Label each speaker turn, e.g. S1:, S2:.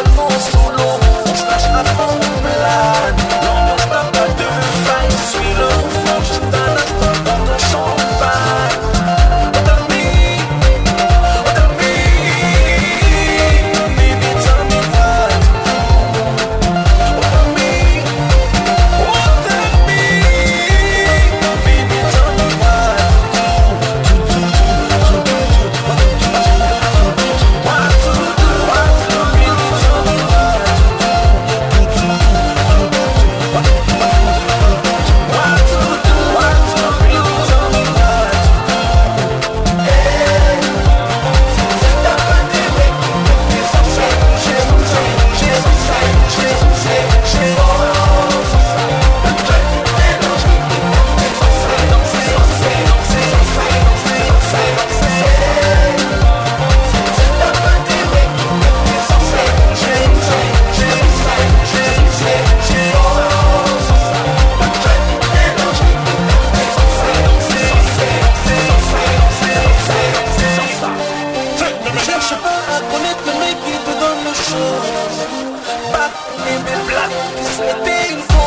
S1: seulement sous l'eau. On se lâche à fond, on plane. L'ambiance n'a pas de faille. Je suis le mouvement, juste un instant dans ton champagne. Tell me, baby, tell me why. Tell me, baby, tell me why. Cherche pas à connaître le mec qui te donne le show. Back in the black, c'était une fois.